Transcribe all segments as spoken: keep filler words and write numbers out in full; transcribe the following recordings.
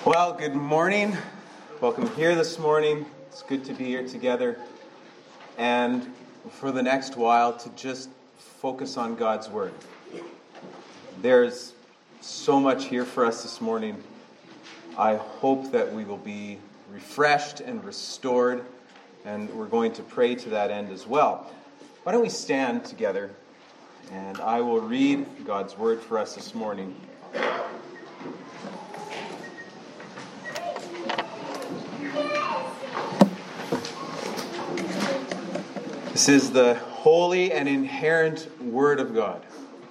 Well, good morning. Welcome here this morning. It's good to be here together. And for the next while, to just focus on God's Word. There's so much here for us this morning. I hope that we will be refreshed and restored, and we're going to pray to that end as well. Why don't we stand together, and I will read God's Word for us this morning. This is the holy and inerrant Word of God.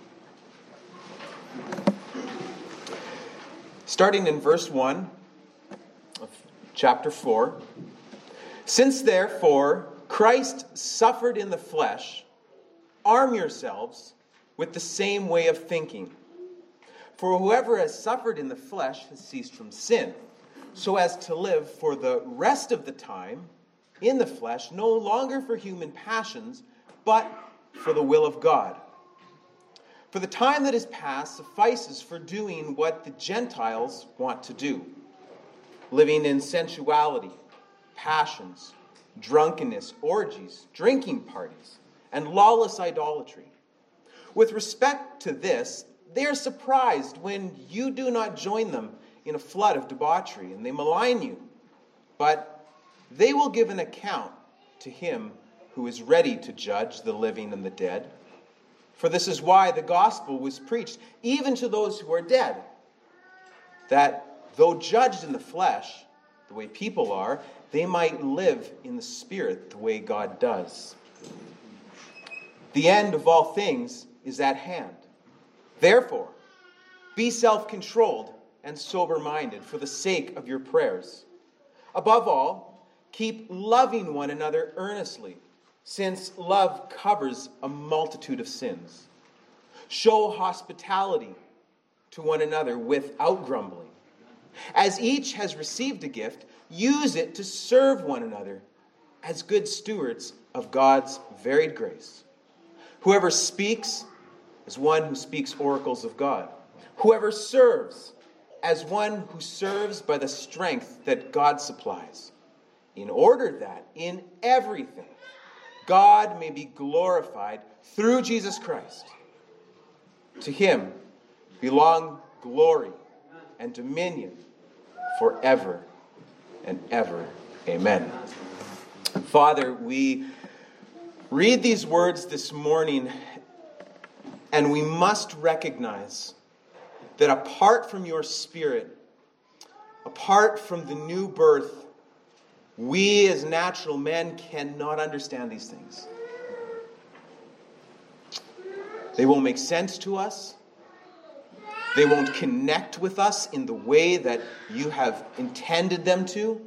Starting in verse one of chapter four. Since therefore Christ suffered in the flesh, arm yourselves with the same way of thinking. For whoever has suffered in the flesh has ceased from sin, so as to live for the rest of the time in the flesh, no longer for human passions, but for the will of God. For the time that is past suffices for doing what the Gentiles want to do, living in sensuality, passions, drunkenness, orgies, drinking parties, and lawless idolatry. With respect to this, they are surprised when you do not join them in a flood of debauchery, and they malign you. But they will give an account to him who is ready to judge the living and the dead. For this is why the gospel was preached, even to those who are dead, that though judged in the flesh, the way people are, they might live in the spirit the way God does. The end of all things is at hand. Therefore, be self-controlled and sober-minded for the sake of your prayers. Above all, keep loving one another earnestly, since love covers a multitude of sins. Show hospitality to one another without grumbling. As each has received a gift, use it to serve one another as good stewards of God's varied grace. Whoever speaks, as one who speaks oracles of God. Whoever serves, as one who serves by the strength that God supplies, in order that in everything God may be glorified through Jesus Christ. To him belong glory and dominion forever and ever. Amen. Father, we read these words this morning, and we must recognize that apart from your Spirit, apart from the new birth, we as natural men cannot understand these things. They won't make sense to us. They won't connect with us in the way that you have intended them to.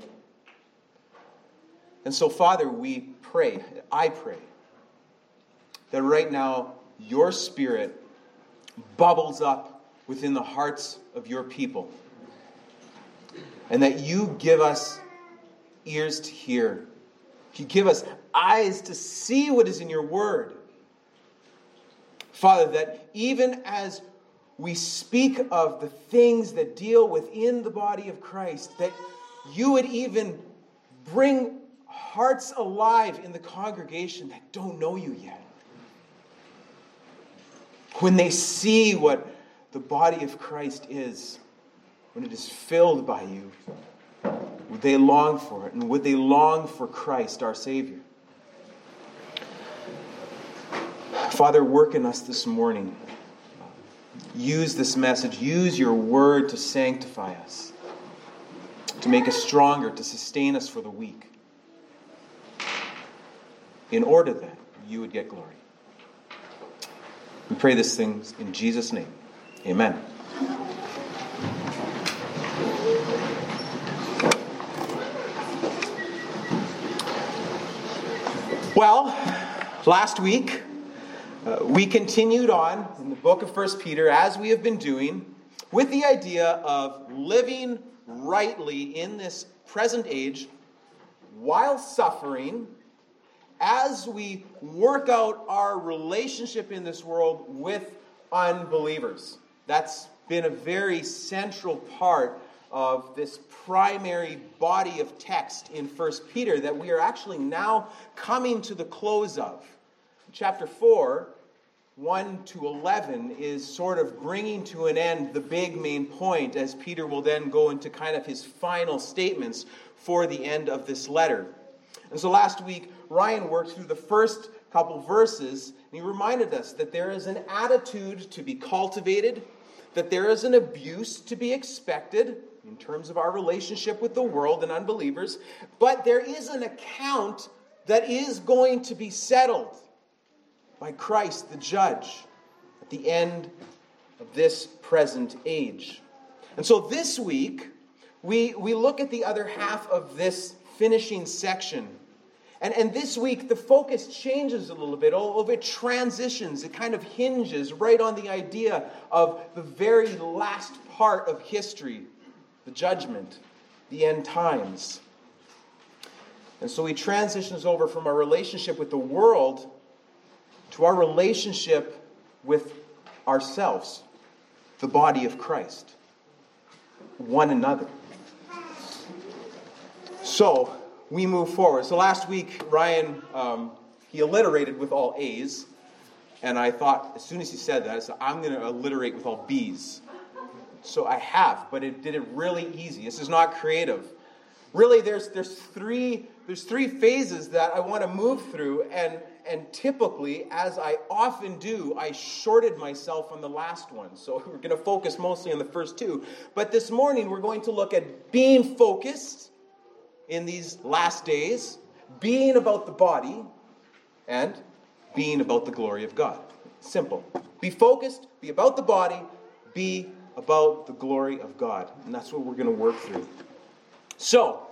And so, Father, we pray, I pray, that right now your Spirit bubbles up within the hearts of your people, and that you give us ears to hear. You give us eyes to see what is in your word. Father, that even as we speak of the things that deal within the body of Christ, that you would even bring hearts alive in the congregation that don't know you yet. When they see what the body of Christ is, when it is filled by you, would they long for it? And would they long for Christ, our Savior? Father, work in us this morning. Use this message. Use your word to sanctify us, to make us stronger, to sustain us for the weak, in order that you would get glory. We pray these things in Jesus' name. Amen. Well, last week, uh, we continued on in the book of First Peter, as we have been doing, with the idea of living rightly in this present age while suffering, as we work out our relationship in this world with unbelievers. That's been a very central part of this primary body of text in First Peter that we are actually now coming to the close of. Chapter four, one to eleven, is sort of bringing to an end the big main point, as Peter will then go into kind of his final statements for the end of this letter. And so last week, Ryan worked through the first couple verses, and he reminded us that there is an attitude to be cultivated, that there is an abuse to be expected in terms of our relationship with the world and unbelievers, but there is an account that is going to be settled by Christ the judge at the end of this present age. And so this week, we, we look at the other half of this finishing section. And, and this week, the focus changes a little bit, although it transitions. It kind of hinges right on the idea of the very last part of history, the judgment, the end times. And so he transitions over from our relationship with the world to our relationship with ourselves, the body of Christ, one another. So we move forward. So last week, Ryan, um, he alliterated with all A's. And I thought, as soon as he said that, I said, I'm going to alliterate with all B's. So I have, but it did it really easy. This is not creative. Really, there's there's three there's three phases that I want to move through, and and typically, as I often do, I shorted myself on the last one. So we're going to focus mostly on the first two. But this morning, we're going to look at being focused in these last days, being about the body, and being about the glory of God. Simple. Be focused, be about the body, be about the glory of God. And that's what we're going to work through. So,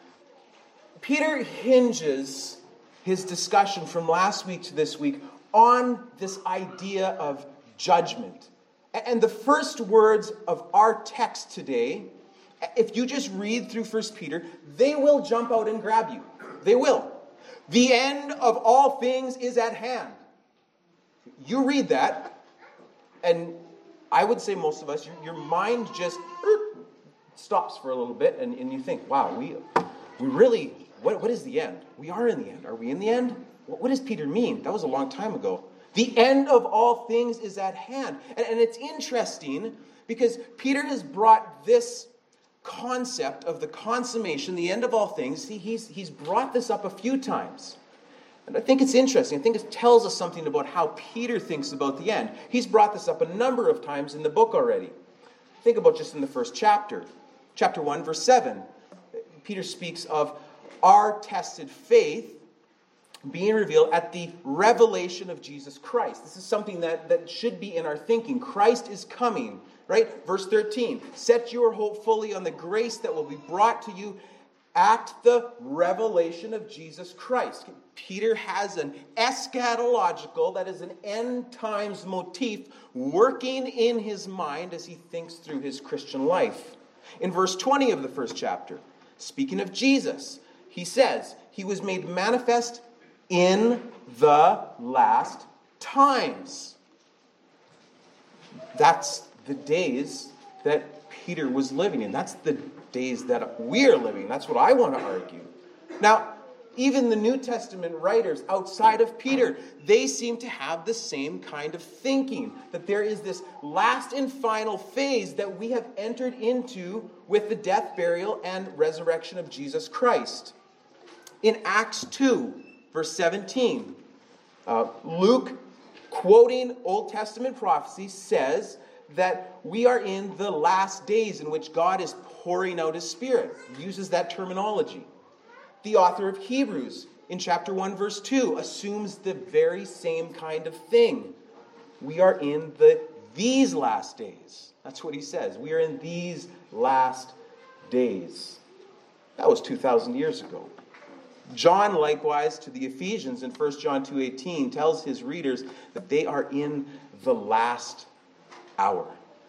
Peter hinges his discussion from last week to this week on this idea of judgment. And the first words of our text today, if you just read through First Peter, they will jump out and grab you. They will. The end of all things is at hand. You read that, and I would say most of us, your, your mind just er, stops for a little bit, and, and you think, wow, we we really, what, what is the end? We are in the end. Are we in the end? What, what does Peter mean? That was a long time ago. The end of all things is at hand. And, and it's interesting because Peter has brought this concept of the consummation, the end of all things, he, he's, he's brought this up a few times. And I think it's interesting. I think it tells us something about how Peter thinks about the end. He's brought this up a number of times in the book already. Think about just in the first chapter. Chapter one, verse seven. Peter speaks of our tested faith being revealed at the revelation of Jesus Christ. This is something that, that should be in our thinking. Christ is coming, right? Verse thirteen. Set your hope fully on the grace that will be brought to you at the revelation of Jesus Christ. Peter has an eschatological, that is an end times motif, working in his mind as he thinks through his Christian life. In verse twenty of the first chapter, speaking of Jesus, he says, he was made manifest in the last times. That's the days that Peter was living in. That's the days that we're living. That's what I want to argue. Now, even the New Testament writers outside of Peter, they seem to have the same kind of thinking, that there is this last and final phase that we have entered into with the death, burial, and resurrection of Jesus Christ. In Acts two, verse seventeen, uh, Luke, quoting Old Testament prophecy, says that we are in the last days in which God is pouring out his Spirit. He uses that terminology. The author of Hebrews, in chapter one, verse two, assumes the very same kind of thing. We are in the these last days. That's what he says. We are in these last days. That was two thousand years ago. John, likewise, to the Ephesians in First John two eighteen, tells his readers that they are in the last hour.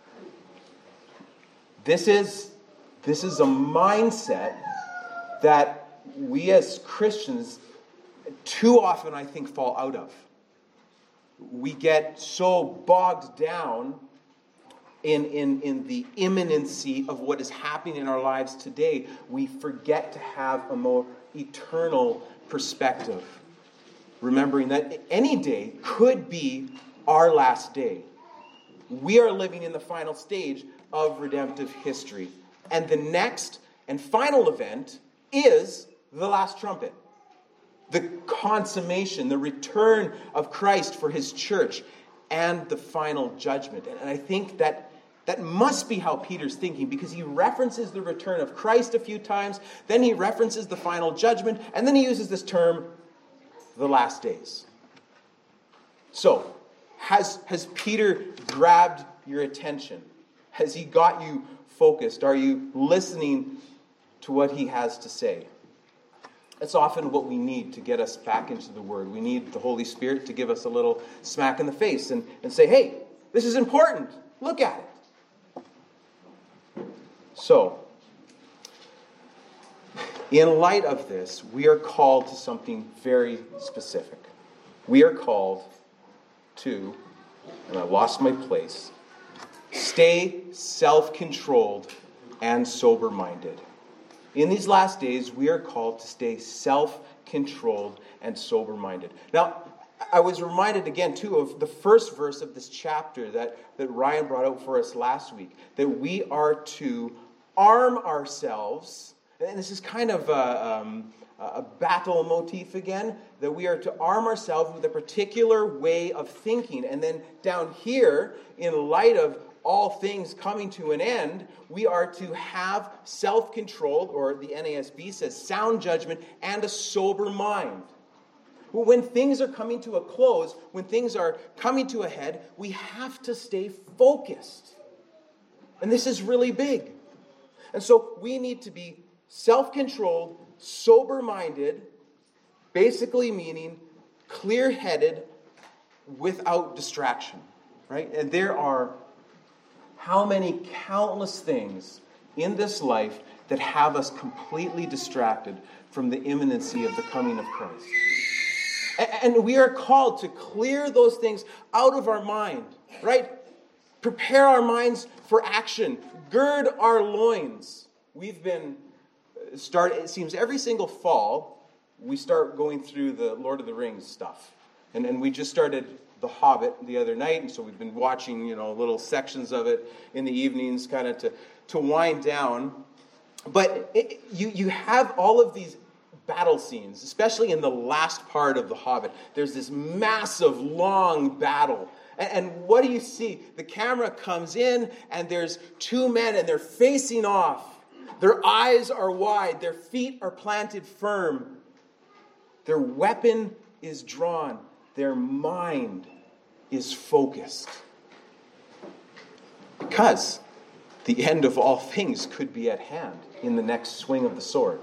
This is, this is a mindset that we as Christians too often, I think, fall out of. We get so bogged down in, in, in the imminency of what is happening in our lives today, we forget to have a more eternal perspective. Remembering that any day could be our last day. We are living in the final stage of redemptive history. And the next and final event is the last trumpet. The consummation, the return of Christ for his church, and the final judgment. And I think that that must be how Peter's thinking, because he references the return of Christ a few times, then he references the final judgment, and then he uses this term, the last days. So, has, has Peter grabbed your attention? Has he got you focused? Are you listening to what he has to say? That's often what we need to get us back into the Word. We need the Holy Spirit to give us a little smack in the face and, and say, hey, this is important. Look at it. So, in light of this, we are called to something very specific. We are called to, and I lost my place, stay self-controlled and sober-minded. In these last days, we are called to stay self-controlled and sober-minded. Now, I was reminded again, too, of the first verse of this chapter that, that Ryan brought out for us last week, that we are to arm ourselves. And this is kind of a, um, a battle motif again, that we are to arm ourselves with a particular way of thinking. And then down here, in light of all things coming to an end, we are to have self-controlled, or the N A S B says, sound judgment and a sober mind. When things are coming to a close, when things are coming to a head, we have to stay focused. And this is really big. And so we need to be self-controlled, sober-minded, basically meaning clear-headed without distraction, right? And there are how many countless things in this life that have us completely distracted from the imminency of the coming of Christ. And we are called to clear those things out of our mind, right? Prepare our minds for action. Gird our loins. We've been start. It seems every single fall we start going through the Lord of the Rings stuff, and and we just started The Hobbit the other night, and so we've been watching, you know, little sections of it in the evenings, kind of to to wind down. But it, you you have all of these battle scenes, especially in the last part of The Hobbit. There's this massive, long battle. And what do you see? The camera comes in, and there's two men, and they're facing off. Their eyes are wide. Their feet are planted firm. Their weapon is drawn. Their mind is focused. Because the end of all things could be at hand in the next swing of the sword.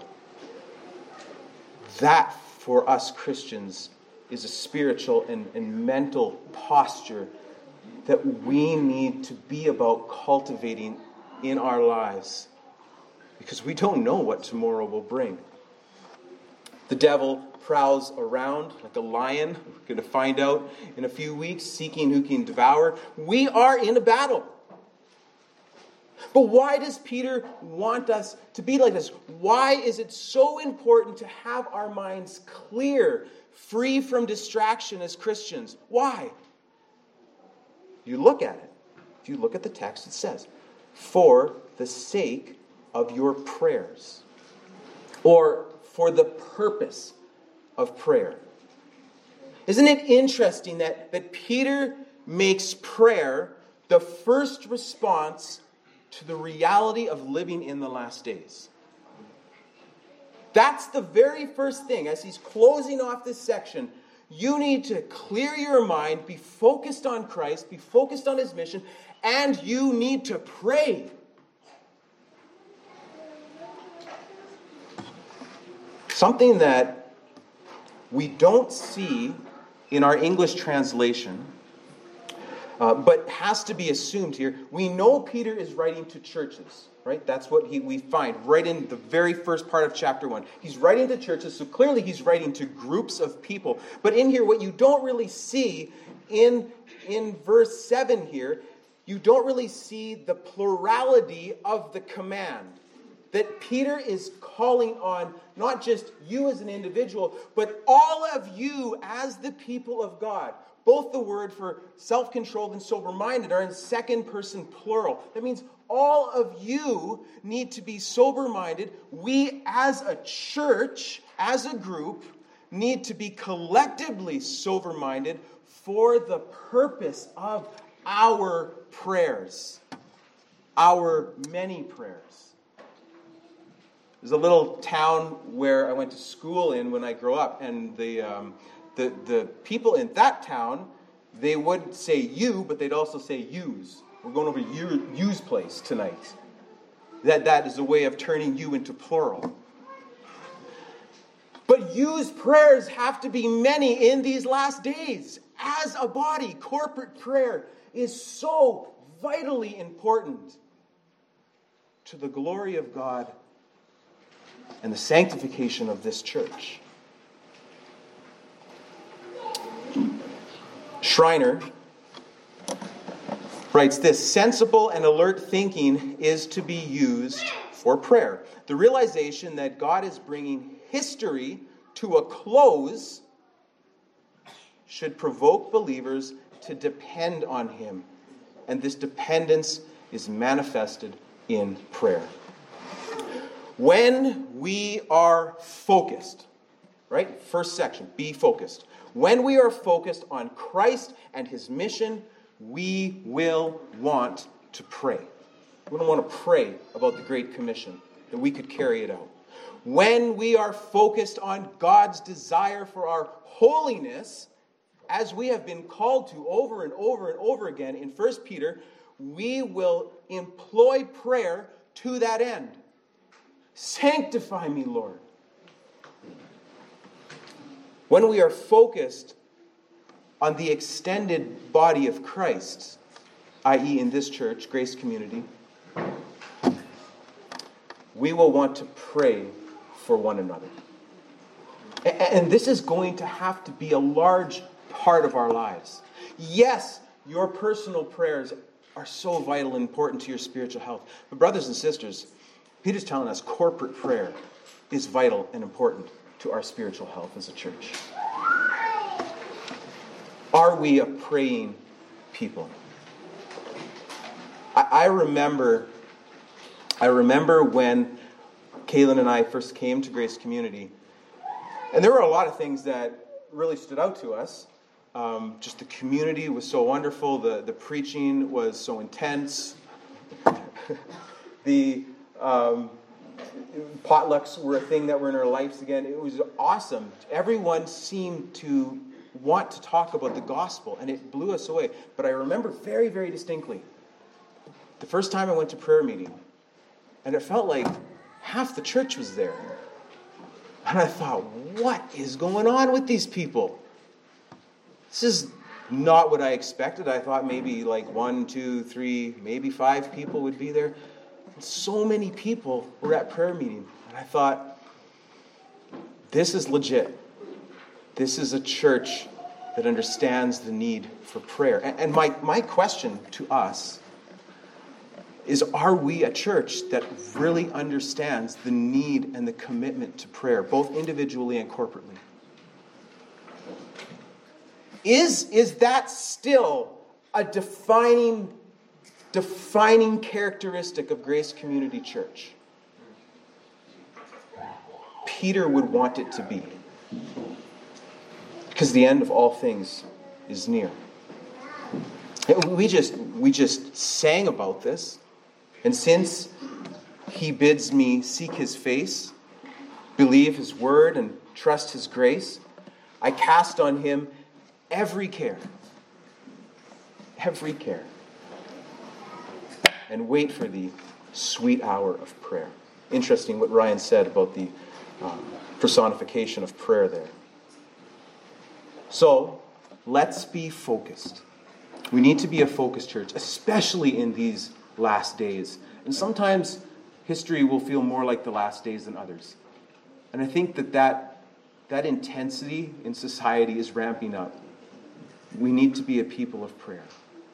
That, for us Christians, is a spiritual and, and mental posture that we need to be about cultivating in our lives, because we don't know what tomorrow will bring. The devil prowls around like a lion. We're going to find out in a few weeks, seeking who can devour. We are in a battle. But why does Peter want us to be like this? Why is it so important to have our minds clear, free from distraction as Christians? Why? You look at it. If you look at the text, it says, for the sake of your prayers, or for the purpose of prayer. Isn't it interesting that, that Peter makes prayer the first response to the reality of living in the last days? That's the very first thing. As he's closing off this section, you need to clear your mind, be focused on Christ, be focused on his mission, and you need to pray. Something that we don't see in our English translation, uh, but has to be assumed here. We know Peter is writing to churches, right? That's what he, we find right in the very first part of chapter one. He's writing to churches, so clearly he's writing to groups of people. But in here, what you don't really see in, in verse seven here you don't really see the plurality of the command. That Peter is calling on not just you as an individual, but all of you as the people of God. Both the word for self-controlled and sober-minded are in second person plural. That means all of you need to be sober-minded. We as a church, as a group, need to be collectively sober-minded for the purpose of our prayers. Our many prayers. There's a little town where I went to school in when I grew up, and the um, the the people in that town, they would say you, but they'd also say yous. We're going over to you's place tonight. That that is a way of turning you into plural. But you's prayers have to be many in these last days. As a body, corporate prayer is so vitally important to the glory of God and the sanctification of this church. Schreiner writes this: sensible and alert thinking is to be used for prayer. The realization that God is bringing history to a close should provoke believers to depend on Him. And this dependence is manifested in prayer. When we are focused, right? First section, be focused. When we are focused on Christ and His mission, we will want to pray. We don't want to pray about the Great Commission, that we could carry it out. When we are focused on God's desire for our holiness, as we have been called to over and over and over again in First Peter, we will employ prayer to that end. Sanctify me, Lord. When we are focused on the extended body of Christ, that is in this church, Grace Community, we will want to pray for one another. And this is going to have to be a large part of our lives. Yes, your personal prayers are so vital and important to your spiritual health. But brothers and sisters, Peter's telling us corporate prayer is vital and important to our spiritual health as a church. Are we a praying people? I, I remember, I remember when Kaylin and I first came to Grace Community, and there were a lot of things that really stood out to us. Um, just the community was so wonderful. The, the preaching was so intense. the um, potlucks were a thing that were in our lives again. It was awesome. Everyone seemed to want to talk about the gospel, and it blew us away. But I remember very, very distinctly the first time I went to prayer meeting, and it felt like half the church was there. And I thought, what is going on with these people? This is not what I expected. I thought maybe like one, two, three, maybe five people would be there. And so many people were at prayer meeting. And I thought, this is legit. This is a church that understands the need for prayer. And, and my, my question to us is, are we a church that really understands the need and the commitment to prayer, both individually and corporately? Is, is that still a defining, defining characteristic of Grace Community Church? Peter would want it to be. Because the end of all things is near. We just, we just sang about this. And since he bids me seek his face, believe his word, and trust his grace, I cast on him every care. Every care. And wait for the sweet hour of prayer. Interesting what Ryan said about the um, personification of prayer there. So, let's be focused. We need to be a focused church, especially in these last days. And sometimes history will feel more like the last days than others. And I think that that, that intensity in society is ramping up. We need to be a people of prayer.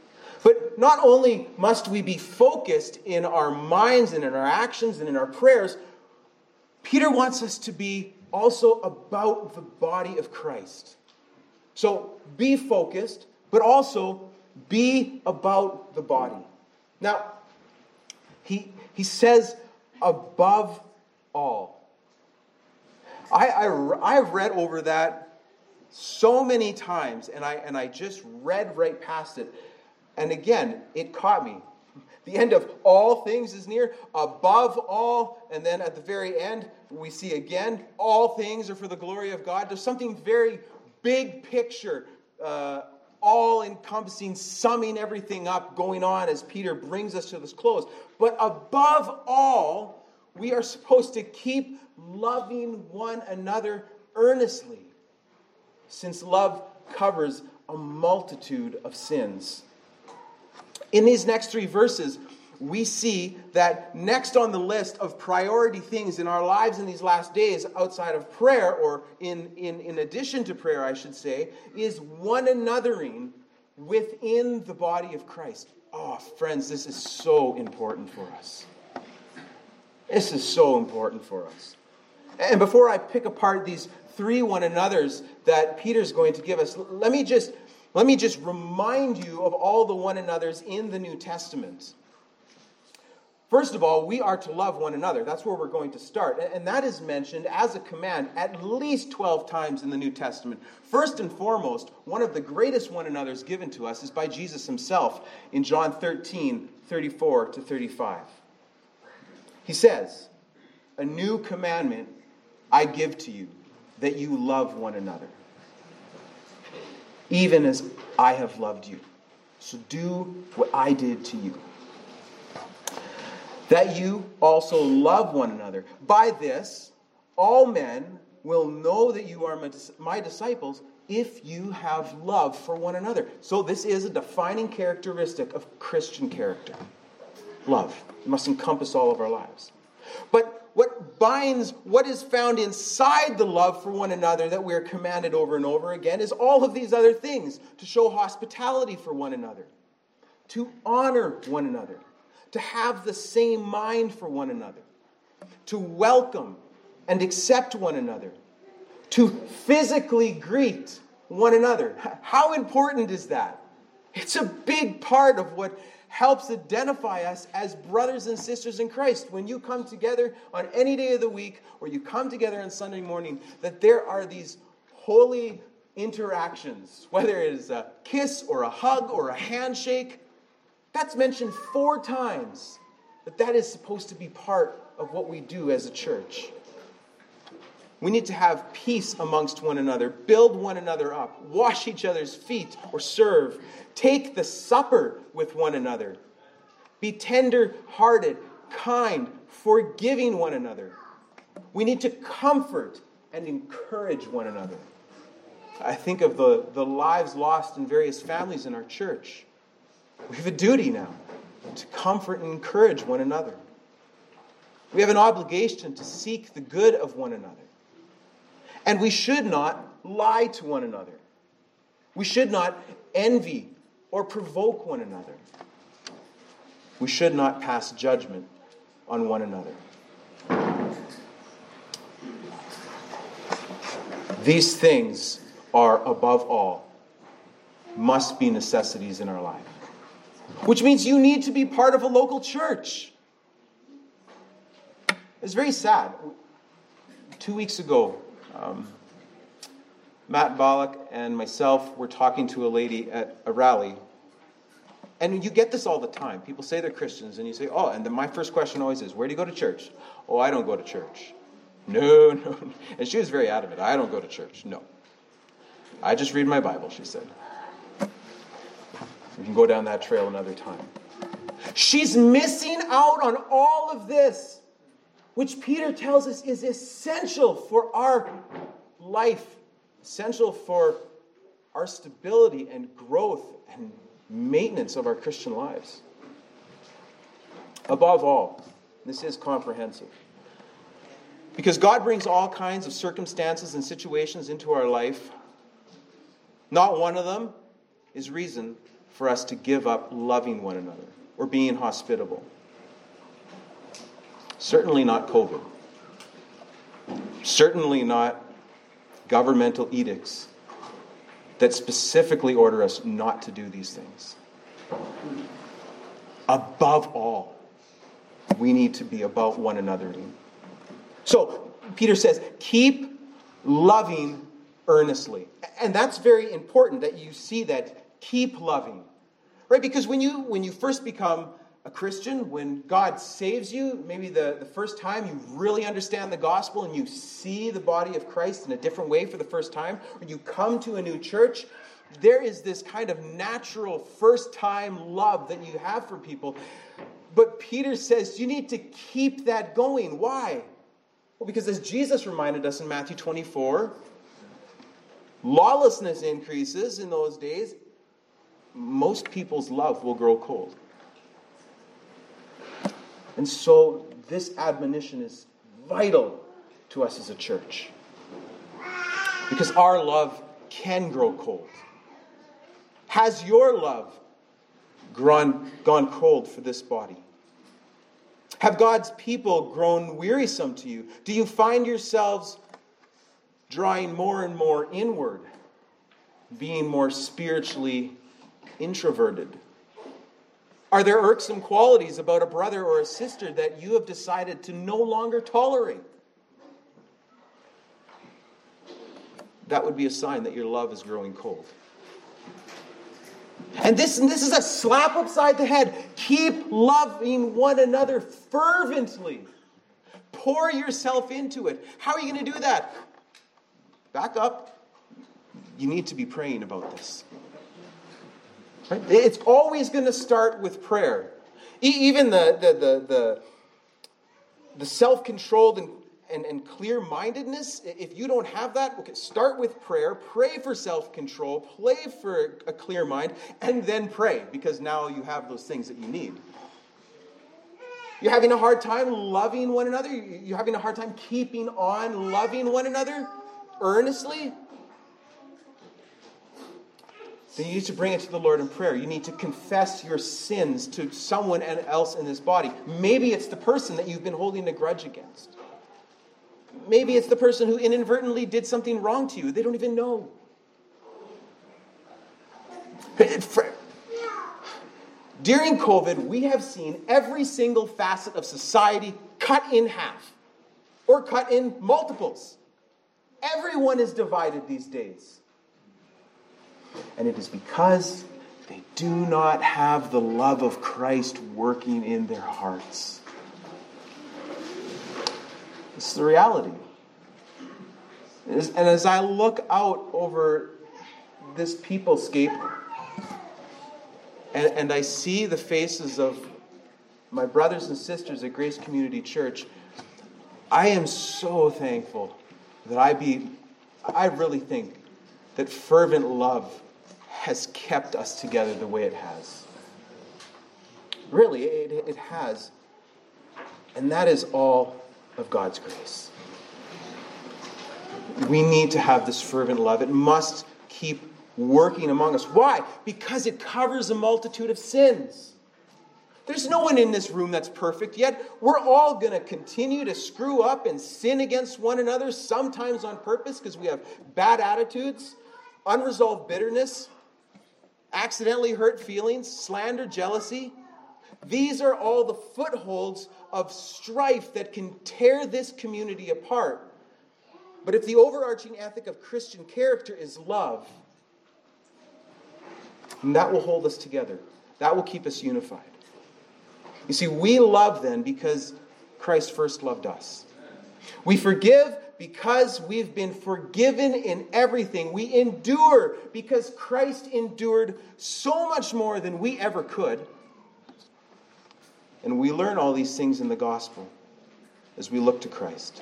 But not only must we be focused in our minds and in our actions and in our prayers, Peter wants us to be also about the body of Christ. So be focused, but also be about the body. Now, he, he says, above all. I, I, I've read over that so many times, and I, and I just read right past it. And again, it caught me. The end of all things is near, above all, and then at the very end, we see again, all things are for the glory of God. There's something very big picture, uh, all-encompassing, summing everything up going on as Peter brings us to this close. But above all, we are supposed to keep loving one another earnestly, since love covers a multitude of sins. In these next three verses, we see that next on the list of priority things in our lives in these last days, outside of prayer, or in, in, in addition to prayer, I should say, is one anothering within the body of Christ. Oh, friends, this is so important for us. This is so important for us. And before I pick apart these three one another's that Peter's going to give us, let me just Let me just remind you of all the one another's in the New Testament. First of all, we are to love one another. That's where we're going to start. And that is mentioned as a command at least twelve times in the New Testament. First and foremost, one of the greatest one another's given to us is by Jesus himself in John thirteen, thirty-four to thirty-five. He says, "A new commandment I give to you, that you love one another, even as I have loved you. So do what I did to you. That you also love one another. By this, all men will know that you are my disciples if you have love for one another." So this is a defining characteristic of Christian character. Love. It must encompass all of our lives. But what binds, what is found inside the love for one another that we are commanded over and over again is all of these other things. To show hospitality for one another. To honor one another. To have the same mind for one another. To welcome and accept one another. To physically greet one another. How important is that? It's a big part of what helps identify us as brothers and sisters in Christ. When you come together on any day of the week, or you come together on Sunday morning, that there are these holy interactions, whether it is a kiss or a hug or a handshake. That's mentioned four times, that that is supposed to be part of what we do as a church. We need to have peace amongst one another, build one another up, wash each other's feet or serve, take the supper with one another, be tender-hearted, kind, forgiving one another. We need to comfort and encourage one another. I think of the, the lives lost in various families in our church. We have a duty now to comfort and encourage one another. We have an obligation to seek the good of one another. And we should not lie to one another. We should not envy or provoke one another. We should not pass judgment on one another. These things are, above all, must be necessities in our life. Which means you need to be part of a local church. It's very sad. Two weeks ago, Um, Matt Bollock and myself were talking to a lady at a rally. And you get this all the time. People say they're Christians, and you say, oh, and then my first question always is, where do you go to church? Oh, I don't go to church. No, no. And she was very adamant. I don't go to church. No. I just read my Bible, she said. We can go down that trail another time. She's missing out on all of this, which Peter tells us is essential for our life, essential for our stability and growth and maintenance of our Christian lives. Above all, this is comprehensive. Because God brings all kinds of circumstances and situations into our life. Not one of them is reason for us to give up loving one another or being hospitable. Certainly not COVID. Certainly not governmental edicts that specifically order us not to do these things. Above all, we need to be about one another. So, Peter says, keep loving earnestly. And that's very important that you see that, keep loving. Right? Because when you when you first become a Christian, when God saves you, maybe the, the first time you really understand the gospel and you see the body of Christ in a different way for the first time, or you come to a new church, there is this kind of natural first-time love that you have for people. But Peter says you need to keep that going. Why? Well, because as Jesus reminded us in Matthew twenty-four, lawlessness increases in those days. Most people's love will grow cold. And so this admonition is vital to us as a church. Because our love can grow cold. Has your love gone, gone cold for this body? Have God's people grown wearisome to you? Do you find yourselves drawing more and more inward, being more spiritually introverted? Are there irksome qualities about a brother or a sister that you have decided to no longer tolerate? That would be a sign that your love is growing cold. And this, and this is a slap upside the head. Keep loving one another fervently. Pour yourself into it. How are you going to do that? Back up. You need to be praying about this. Right? It's always going to start with prayer. E- even the the the the, the self-controlled and, and, and clear-mindedness, if you don't have that, okay, start with prayer, pray for self-control, pray for a clear mind, and then pray, because now you have those things that you need. You're having a hard time loving one another? You're having a hard time keeping on loving one another earnestly? Then you need to bring it to the Lord in prayer. You need to confess your sins to someone else in this body. Maybe it's the person that you've been holding a grudge against. Maybe it's the person who inadvertently did something wrong to you. They don't even know. During COVID, we have seen every single facet of society cut in half or cut in multiples. Everyone is divided these days. And it is because they do not have the love of Christ working in their hearts. This is the reality. And as I look out over this peoplescape, and, and I see the faces of my brothers and sisters at Grace Community Church, I am so thankful that I be, I really think that fervent love has kept us together the way it has. Really, it, it has. And that is all of God's grace. We need to have this fervent love. It must keep working among us. Why? Because it covers a multitude of sins. There's no one in this room that's perfect yet. We're all going to continue to screw up and sin against one another, sometimes on purpose because we have bad attitudes, unresolved bitterness, accidentally hurt feelings, slander, jealousy. These are all the footholds of strife that can tear this community apart. But if the overarching ethic of Christian character is love, then that will hold us together. That will keep us unified. You see, we love then because Christ first loved us. We forgive because we've been forgiven in everything. We endure because Christ endured so much more than we ever could. And we learn all these things in the gospel as we look to Christ.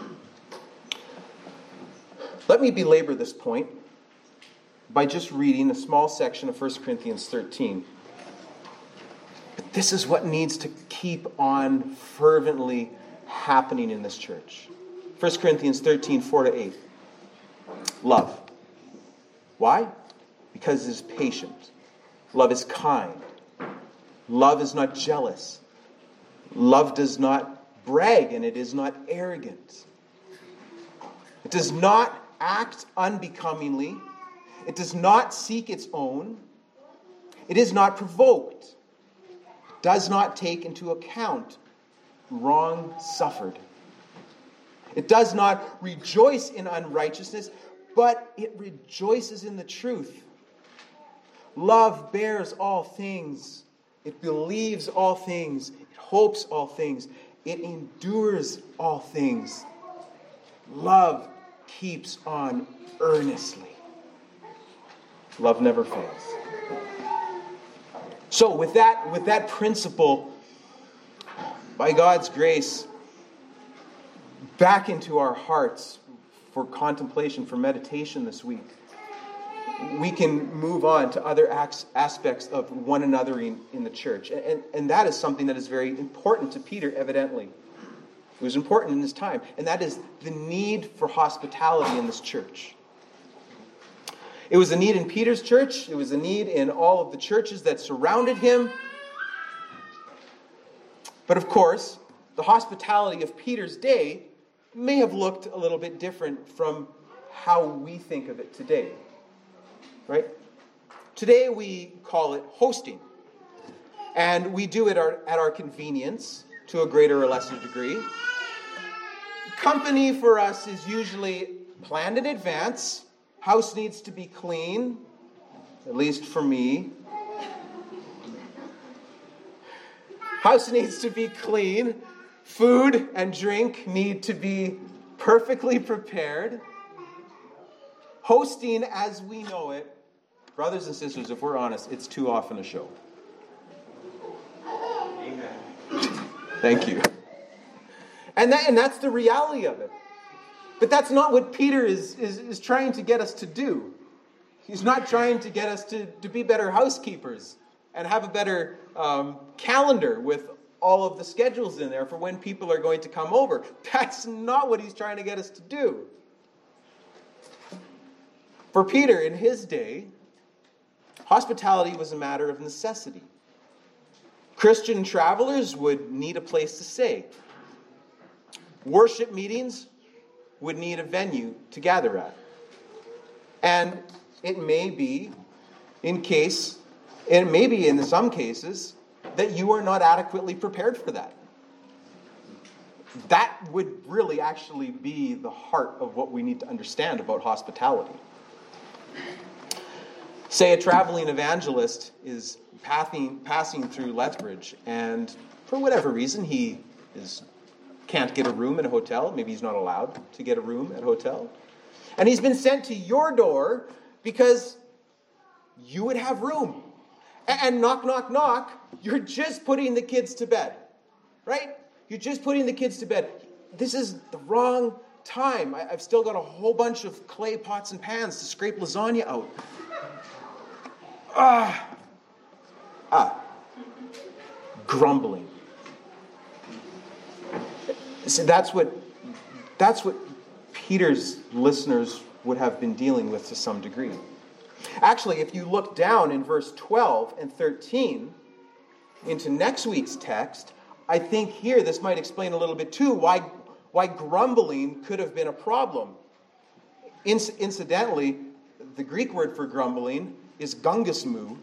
Let me belabor this point by just reading a small section of First Corinthians thirteen. But this is what needs to keep on fervently happening in this church. First Corinthians thirteen, four to eight. Love. Why? Because it is patient. Love is kind. Love is not jealous. Love does not brag, and it is not arrogant. It does not act unbecomingly. It does not seek its own. It is not provoked. It does not take into account wrong suffered. It does not rejoice in unrighteousness, but it rejoices in the truth. Love bears all things. It believes all things. It hopes all things. It endures all things. Love keeps on earnestly. Love never fails. So with that, with that principle, by God's grace, back into our hearts for contemplation, for meditation this week, we can move on to other aspects of one another in, in the church. And, and that is something that is very important to Peter, evidently. It was important in his time. And that is the need for hospitality in this church. It was a need in Peter's church. It was a need in all of the churches that surrounded him. But of course, the hospitality of Peter's day may have looked a little bit different from how we think of it today. Right? Today we call it hosting. And we do it our, at our convenience to a greater or lesser degree. Company for us is usually planned in advance. House needs to be clean, at least for me. House needs to be clean. Food and drink need to be perfectly prepared. Hosting as we know it, brothers and sisters, if we're honest, it's too often a show. Amen. Thank you. And that, and that's the reality of it. But that's not what Peter is, is, is trying to get us to do. He's not trying to get us to, to be better housekeepers and have a better um, calendar with all of the schedules in there for when people are going to come over. That's not what he's trying to get us to do. For Peter, in his day, hospitality was a matter of necessity. Christian travelers would need a place to stay. Worship meetings would need a venue to gather at. And it may be, in case, it may be in some cases, that you are not adequately prepared for that. That would really actually be the heart of what we need to understand about hospitality. Say a traveling evangelist is passing, passing through Lethbridge, and for whatever reason he is can't get a room in a hotel. Maybe he's not allowed to get a room at a hotel. And he's been sent to your door because you would have room. And knock, knock, knock, you're just putting the kids to bed. Right? You're just putting the kids to bed. This is the wrong time. I've still got a whole bunch of clay pots and pans to scrape lasagna out. Ah. Ah. Grumbling. See, that's what that's what Peter's listeners would have been dealing with to some degree. Actually, if you look down in verse twelve and thirteen into next week's text, I think here this might explain a little bit too why, why grumbling could have been a problem. Inc- incidentally, the Greek word for grumbling is gungasmu.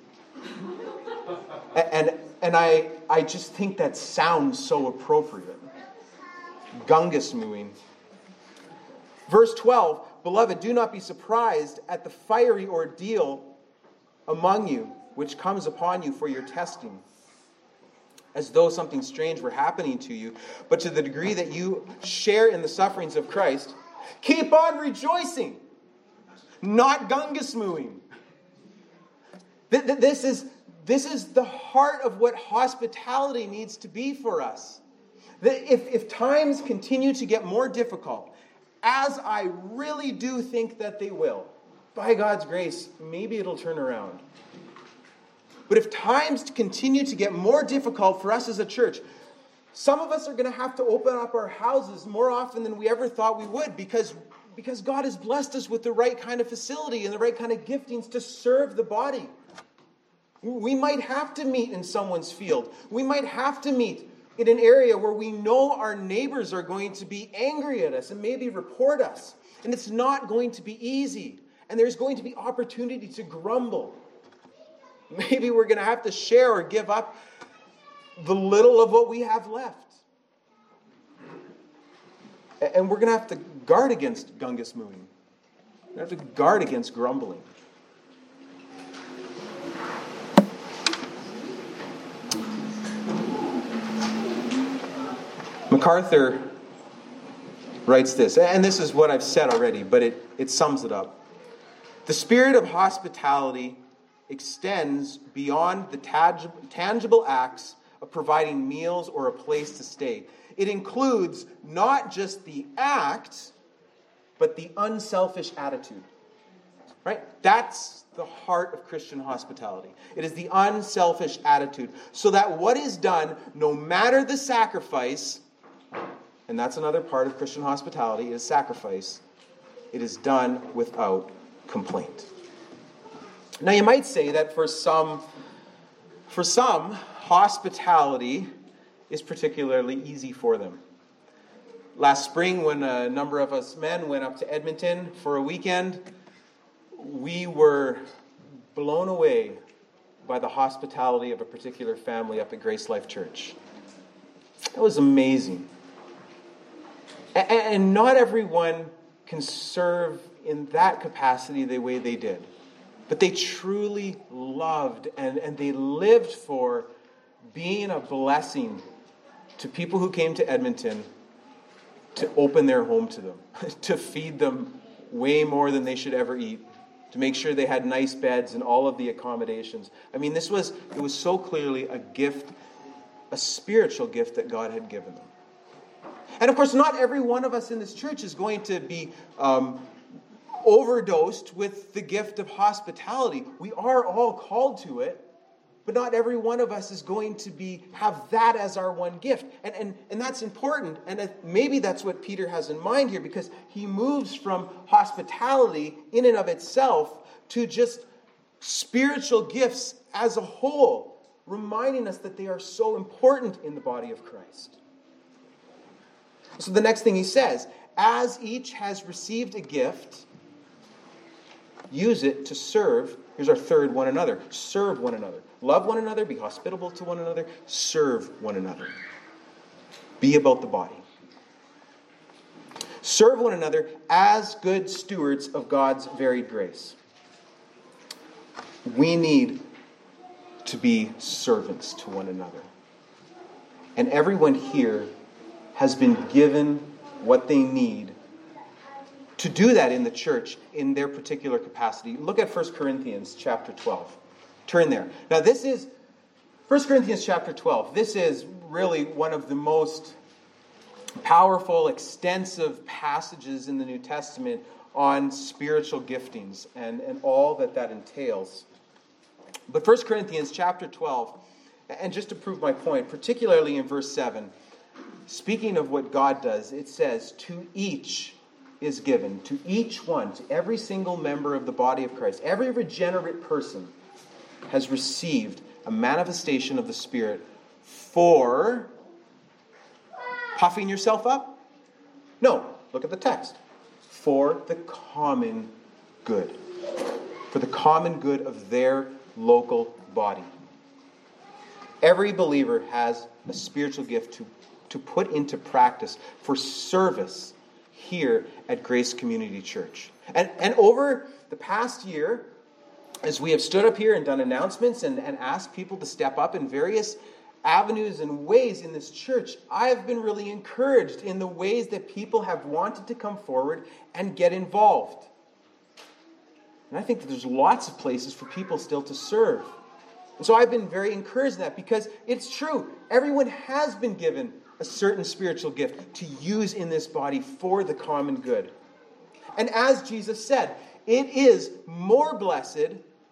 And, and I, I just think that sounds so appropriate. Gungasmuing. Verse twelve, beloved, do not be surprised at the fiery ordeal among you, which comes upon you for your testing, as though something strange were happening to you. But to the degree that you share in the sufferings of Christ, keep on rejoicing, not gungasmuing. This is, this is the heart of what hospitality needs to be for us. If, if times continue to get more difficult, as I really do think that they will, by God's grace, maybe it'll turn around. But if times continue to get more difficult for us as a church, some of us are going to have to open up our houses more often than we ever thought we would because, because God has blessed us with the right kind of facility and the right kind of giftings to serve the body. We might have to meet in someone's field. We might have to meet in an area where we know our neighbors are going to be angry at us and maybe report us. And it's not going to be easy. And there's going to be opportunity to grumble. Maybe we're going to have to share or give up the little of what we have left. And we're going to have to guard against gungus mooing. We're going to have to guard against grumbling. MacArthur writes this, and this is what I've said already, but it, it sums it up. The spirit of hospitality extends beyond the tang- tangible acts of providing meals or a place to stay. It includes not just the act, but the unselfish attitude. Right? That's the heart of Christian hospitality. It is the unselfish attitude. So that what is done, no matter the sacrifice, and that's another part of Christian hospitality, is sacrifice, it is done without complaint. Now you might say that for some, for some, hospitality is particularly easy for them. Last spring, when a number of us men went up to Edmonton for a weekend, we were blown away by the hospitality of a particular family up at Grace Life Church. It was amazing. And not everyone can serve in that capacity the way they did. But they truly loved and, and they lived for being a blessing to people who came to Edmonton, to open their home to them, to feed them way more than they should ever eat, to make sure they had nice beds and all of the accommodations. I mean, this was, it was so clearly a gift, a spiritual gift that God had given them. And of course, not every one of us in this church is going to be um, overdosed with the gift of hospitality. We are all called to it, but not every one of us is going to be have that as our one gift. And, and, and that's important. And maybe that's what Peter has in mind here, because he moves from hospitality in and of itself to just spiritual gifts as a whole, reminding us that they are so important in the body of Christ. So the next thing he says, as each has received a gift, use it to serve. Here's our third, one another. Serve one another. Love one another. Be hospitable to one another. Serve one another. Be about the body. Serve one another as good stewards of God's varied grace. We need to be servants to one another. And everyone here has been given what they need to do that in the church in their particular capacity. Look at First Corinthians chapter twelve. Turn there. Now this is First Corinthians chapter twelve. This is really one of the most powerful, extensive passages in the New Testament on spiritual giftings and, and all that that entails. But First Corinthians chapter twelve, and just to prove my point, particularly in verse seven, speaking of what God does, it says, to each is given, to each one, to every single member of the body of Christ, every regenerate person has received a manifestation of the Spirit for puffing yourself up? No, look at the text. For the common good. For the common good of their local body. Every believer has a spiritual gift to to put into practice for service here at Grace Community Church. And, and over the past year, as we have stood up here and done announcements and, and asked people to step up in various avenues and ways in this church, I have been really encouraged in the ways that people have wanted to come forward and get involved. And I think that there's lots of places for people still to serve. And so I've been very encouraged in that, because it's true. Everyone has been given a certain spiritual gift to use in this body for the common good. And as Jesus said, it is more blessed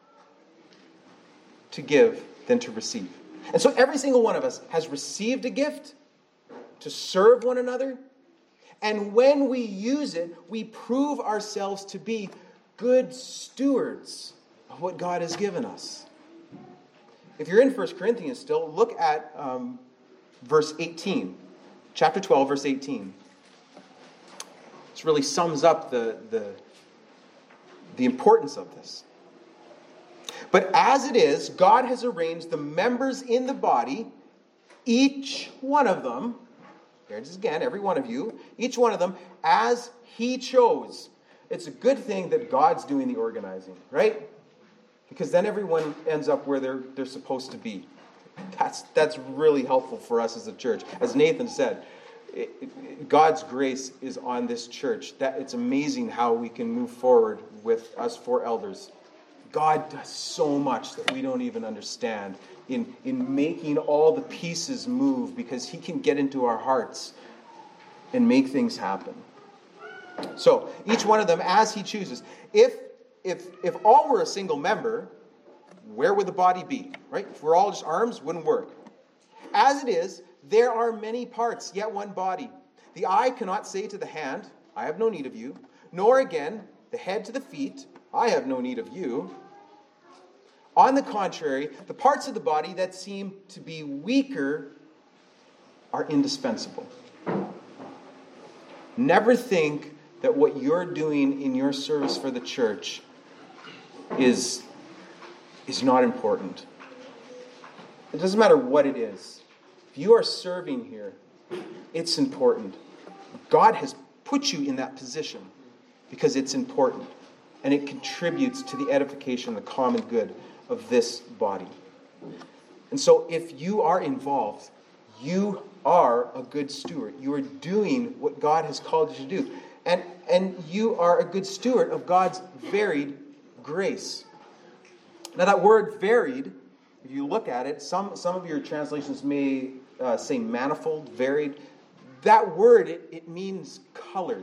to give than to receive. And so every single one of us has received a gift to serve one another. And when we use it, we prove ourselves to be good stewards of what God has given us. if you're in First Corinthians still, look at um, verse eighteen. Chapter twelve, verse eighteen. This really sums up the, the, the importance of this. But as it is, God has arranged the members in the body, each one of them, there it is again, every one of you, each one of them, as he chose. It's a good thing that God's doing the organizing, right? Because then everyone ends up where they're they're supposed to be. That's that's really helpful for us as a church. As Nathan said, it, it, God's grace is on this church. That it's amazing how we can move forward with us four elders. God does so much that we don't even understand in, in making all the pieces move, because he can get into our hearts and make things happen. So, each one of them as he chooses. If if if all were a single member, where would the body be? Right? If we're all just arms, wouldn't work. As it is, there are many parts, yet one body. The eye cannot say to the hand, I have no need of you, nor again the head to the feet, I have no need of you. On the contrary, the parts of the body that seem to be weaker are indispensable. Never think that what you're doing in your service for the church is, is not important. It doesn't matter what it is. If you are serving here, it's important. God has put you in that position because it's important. And it contributes to the edification, the common good of this body. And so if you are involved, you are a good steward. You are doing what God has called you to do. And, and you are a good steward of God's varied grace. Now that word varied, if you look at it, some, some of your translations may uh, say manifold, varied. That word, it, it means colored.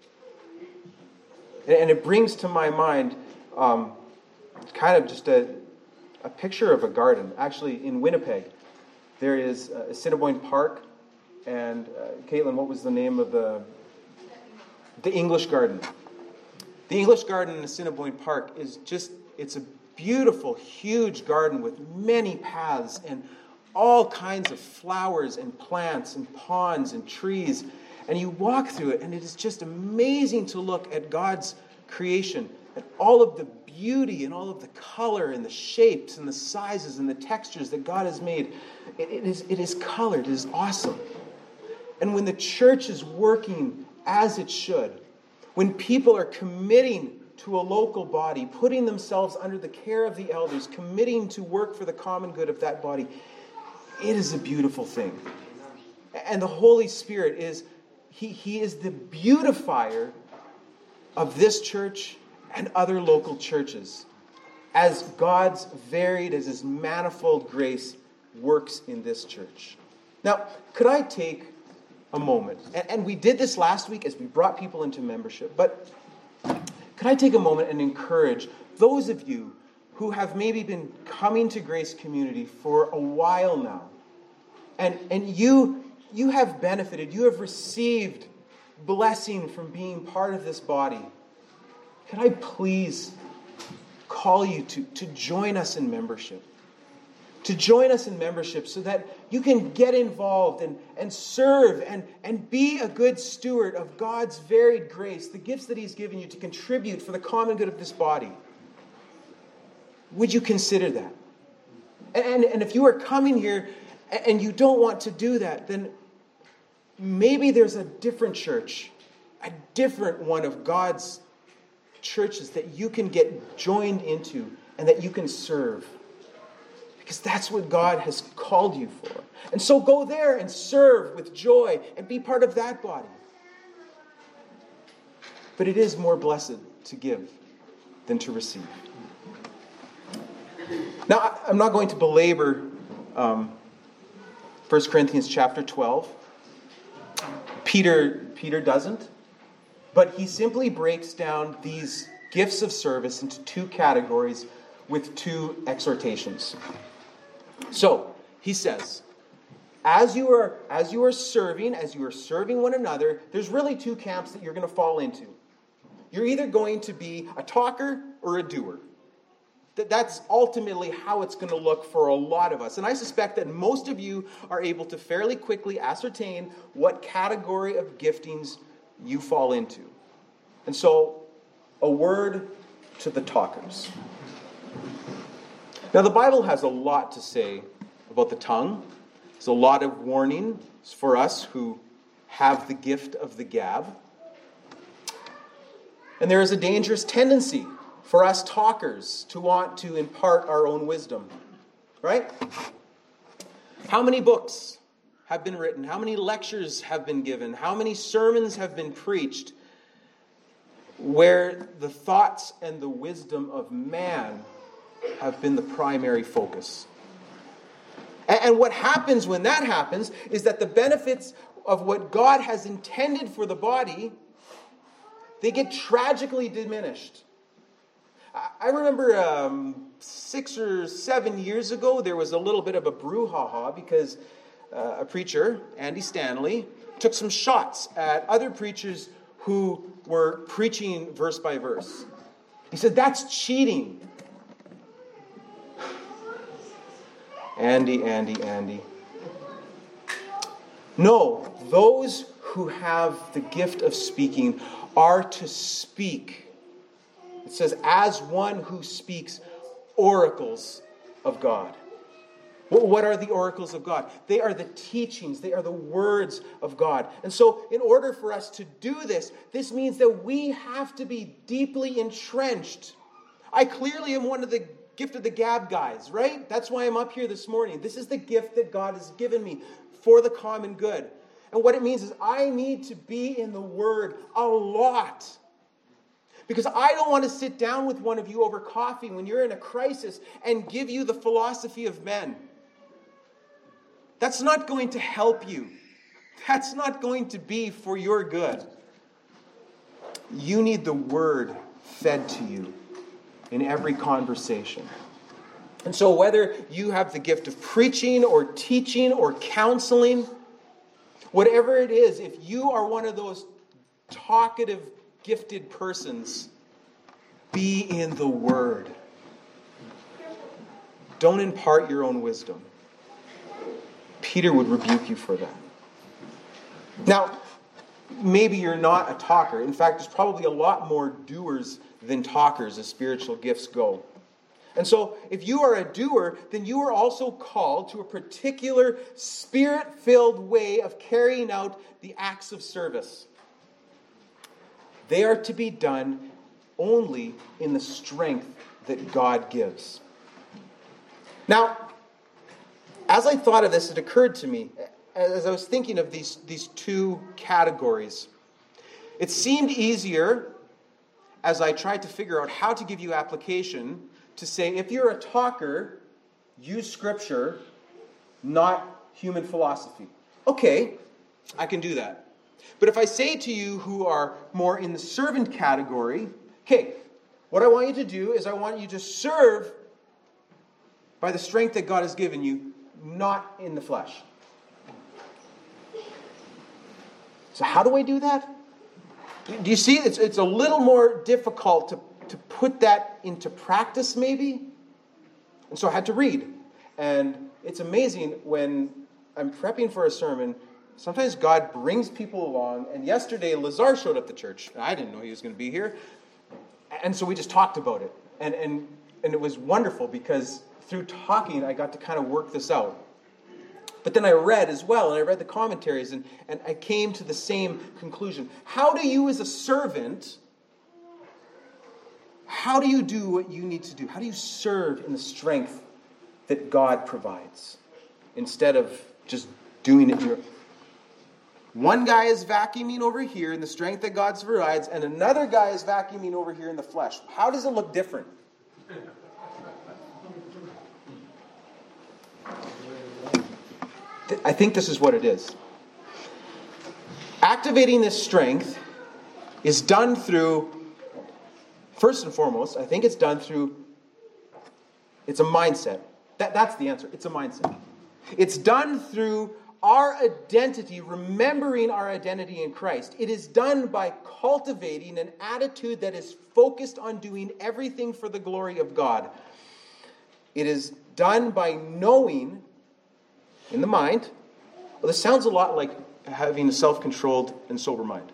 And it brings to my mind um, kind of just a, a picture of a garden. Actually, in Winnipeg, there is uh, Assiniboine Park. And uh, Caitlin, what was the name of the... The English Garden. The English Garden in Assiniboine Park is just, it's a beautiful, huge garden with many paths and all kinds of flowers and plants and ponds and trees. And you walk through it, and it is just amazing to look at God's creation, at all of the beauty and all of the color and the shapes and the sizes and the textures that God has made. It, it is, it is colored. It is awesome. And when the church is working as it should, when people are committing to a local body, putting themselves under the care of the elders, committing to work for the common good of that body, it is a beautiful thing. And the Holy Spirit is, he, he is the beautifier of this church and other local churches, as God's varied, as his manifold grace works in this church. Now, could I take a moment, and, and we did this last week as we brought people into membership, but could I take a moment and encourage those of you who have maybe been coming to Grace Community for a while now, and, and you, you have benefited, you have received blessing from being part of this body. Could I please call you to, to join us in membership? To join us in membership so that you can get involved and, and serve and, and be a good steward of God's varied grace, the gifts that he's given you to contribute for the common good of this body. Would you consider that? And, and if you are coming here and you don't want to do that, then maybe there's a different church, a different one of God's churches that you can get joined into and that you can serve. Because that's what God has called you for. And so go there and serve with joy and be part of that body. But it is more blessed to give than to receive. Now, I'm not going to belabor um, First Corinthians chapter twelve. Peter, Peter doesn't. But he simply breaks down these gifts of service into two categories with two exhortations. So, he says, as you are as you are serving, as you are serving one another, there's really two camps that you're going to fall into. You're either going to be a talker or a doer. That that's ultimately how it's going to look for a lot of us. And I suspect that most of you are able to fairly quickly ascertain what category of giftings you fall into. And so, a word to the talkers. Now, the Bible has a lot to say about the tongue. There's a lot of warnings for us who have the gift of the gab. And there is a dangerous tendency for us talkers to want to impart our own wisdom. Right? How many books have been written? How many lectures have been given? How many sermons have been preached where the thoughts and the wisdom of man have been the primary focus? And what happens when that happens is that the benefits of what God has intended for the body, they get tragically diminished. I remember um, six or seven years ago, there was a little bit of a brouhaha because uh, a preacher, Andy Stanley, took some shots at other preachers who were preaching verse by verse. He said, that's cheating. Andy, Andy, Andy. No, those who have the gift of speaking are to speak. It says, as one who speaks oracles of God. Well, what are the oracles of God? They are the teachings. They are the words of God. And so in order for us to do this, this means that we have to be deeply entrenched. I clearly am one of the gift of the gab guys, right? That's why I'm up here this morning. This is the gift that God has given me for the common good. And what it means is I need to be in the Word a lot. Because I don't want to sit down with one of you over coffee when you're in a crisis and give you the philosophy of men. That's not going to help you. That's not going to be for your good. You need the Word fed to you in every conversation. And so whether you have the gift of preaching or teaching or counseling, whatever it is, if you are one of those talkative, gifted persons, be in the Word. Don't impart your own wisdom. Peter would rebuke you for that. Now, maybe you're not a talker. In fact, there's probably a lot more doers than talkers as spiritual gifts go. And so, if you are a doer, then you are also called to a particular Spirit-filled way of carrying out the acts of service. They are to be done only in the strength that God gives. Now, as I thought of this, it occurred to me, as I was thinking of these, these two categories, it seemed easier, as I tried to figure out how to give you application, to say, if you're a talker, use Scripture, not human philosophy. Okay, I can do that. But if I say to you who are more in the servant category, okay, what I want you to do is I want you to serve by the strength that God has given you, not in the flesh. So how do I do that? Do you see? It's, it's a little more difficult to, to put that into practice, maybe. And so I had to read. And it's amazing when I'm prepping for a sermon, sometimes God brings people along. And yesterday, Lazar showed up to church. I didn't know he was going to be here. And so we just talked about it. And, and, and it was wonderful because through talking, I got to kind of work this out. But then I read as well, and I read the commentaries, and, and I came to the same conclusion. How do you as a servant, how do you do what you need to do? How do you serve in the strength that God provides instead of just doing it your One guy is vacuuming over here in the strength that God provides, and another guy is vacuuming over here in the flesh. How does it look different? I think this is what it is. Activating this strength is done through, first and foremost, I think it's done through, it's a mindset. That, that's the answer. It's a mindset. It's done through our identity, remembering our identity in Christ. It is done by cultivating an attitude that is focused on doing everything for the glory of God. It is done by knowing in the mind. Well, this sounds a lot like having a self-controlled and sober mind.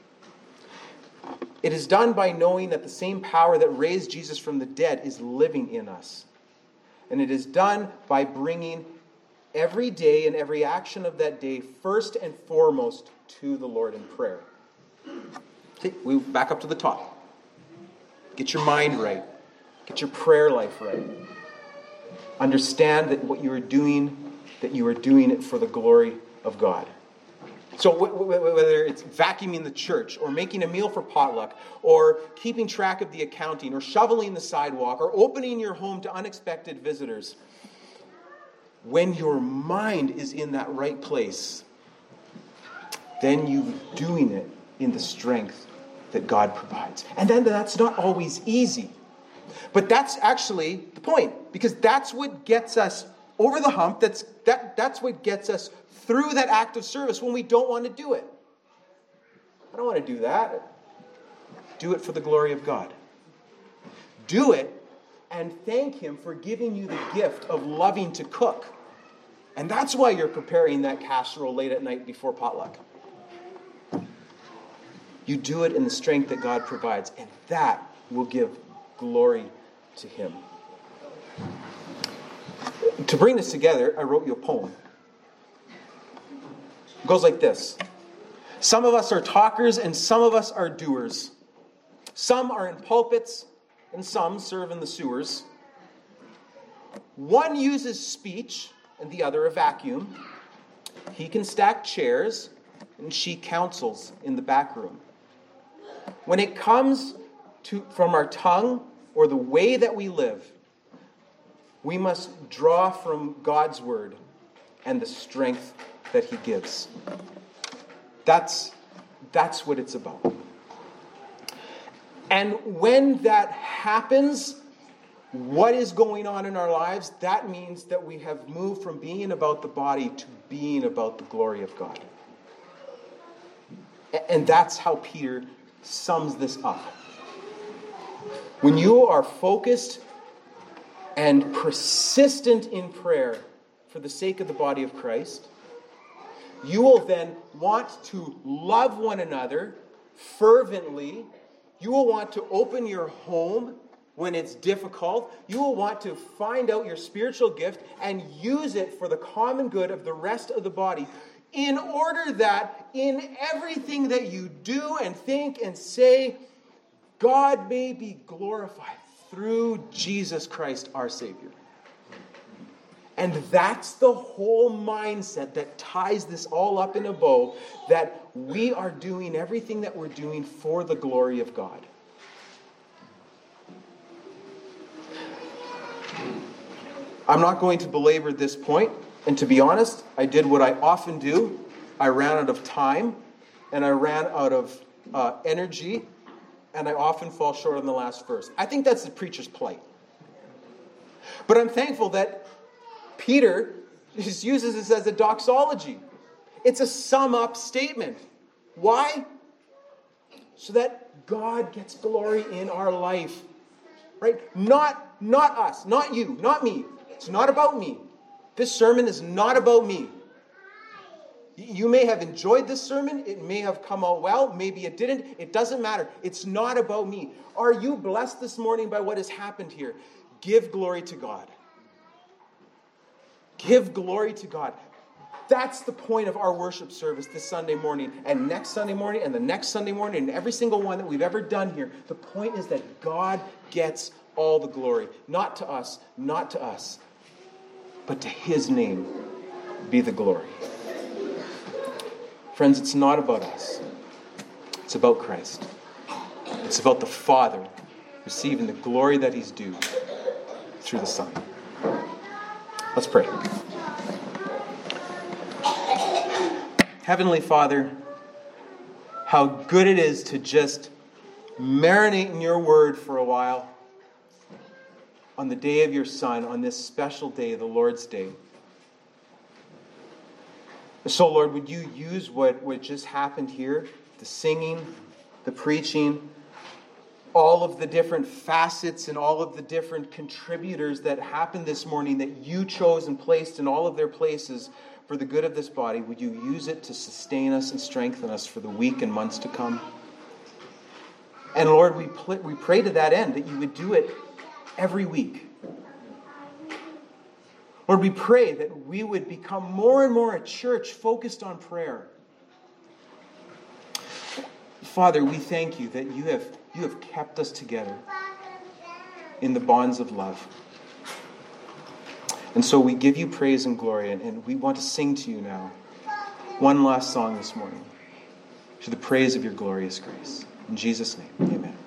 It is done by knowing that the same power that raised Jesus from the dead is living in us. And it is done by bringing every day and every action of that day first and foremost to the Lord in prayer. See, we back up to the top. Get your mind right. Get your prayer life right. Understand that what you are doing, that you are doing it for the glory of God. So whether it's vacuuming the church, or making a meal for potluck, or keeping track of the accounting, or shoveling the sidewalk, or opening your home to unexpected visitors, when your mind is in that right place, then you're doing it in the strength that God provides. And then that's not always easy. But that's actually the point, because that's what gets us over the hump. That's that that's what gets us through that act of service when we don't want to do it. I don't want to do that. Do it for the glory of God. Do it and thank Him for giving you the gift of loving to cook. And that's why you're preparing that casserole late at night before potluck. You do it in the strength that God provides, and that will give glory to Him. To bring this together, I wrote you a poem. It goes like this. Some of us are talkers and some of us are doers. Some are in pulpits and some serve in the sewers. One uses speech and the other a vacuum. He can stack chairs and she counsels in the back room. When it comes to from our tongue or the way that we live, we must draw from God's word and the strength that He gives. That's, that's what it's about. And when that happens, what is going on in our lives? That means that we have moved from being about the body to being about the glory of God. And that's how Peter sums this up. When you are focused and persistent in prayer for the sake of the body of Christ, you will then want to love one another fervently. You will want to open your home when it's difficult. You will want to find out your spiritual gift and use it for the common good of the rest of the body, in order that in everything that you do and think and say, God may be glorified through Jesus Christ our Savior. And that's the whole mindset that ties this all up in a bow, that we are doing everything that we're doing for the glory of God. I'm not going to belabor this point, and to be honest, I did what I often do. I ran out of time, and I ran out of uh, energy, and I often fall short on the last verse. I think that's the preacher's plight. But I'm thankful that Peter just uses this as a doxology. It's a sum-up statement. Why? So that God gets glory in our life. Right? Not, not us, not you, not me. It's not about me. This sermon is not about me. You may have enjoyed this sermon. It may have come out well. Maybe it didn't. It doesn't matter. It's not about me. Are you blessed this morning by what has happened here? Give glory to God. Give glory to God. That's the point of our worship service this Sunday morning, and next Sunday morning, and the next Sunday morning, and every single one that we've ever done here. The point is that God gets all the glory. Not to us, not to us, but to His name be the glory. Friends, it's not about us. It's about Christ. It's about the Father receiving the glory that He's due through the Son. Let's pray. Heavenly Father, how good it is to just marinate in your word for a while on the day of your Son, on this special day, the Lord's Day. So, Lord, would you use what, what just happened here, the singing, the preaching, all of the different facets and all of the different contributors that happened this morning that you chose and placed in all of their places for the good of this body, would you use it to sustain us and strengthen us for the week and months to come? And Lord, we pl- we pray to that end that you would do it every week. Lord, we pray that we would become more and more a church focused on prayer. Father, we thank you that you have you have kept us together in the bonds of love. And so we give you praise and glory, and, and we want to sing to you now one last song this morning to the praise of your glorious grace. In Jesus' name, amen.